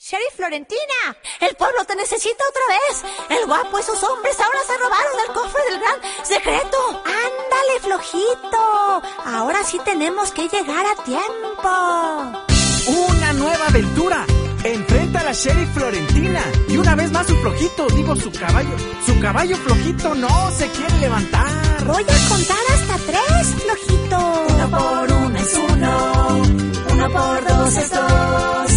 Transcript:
Sheriff Florentina, el pueblo te necesita otra vez. El guapo y sus hombres ahora se robaron el cofre del gran secreto. Ándale, flojito. Ahora sí tenemos que llegar a tiempo. Una nueva aventura. Enfrenta a la Sheriff Florentina. Y una vez más su flojito, su caballo flojito no se quiere levantar. Voy a contar hasta 3, flojito. 1 por 1 es 1, 1 por 2 es 2.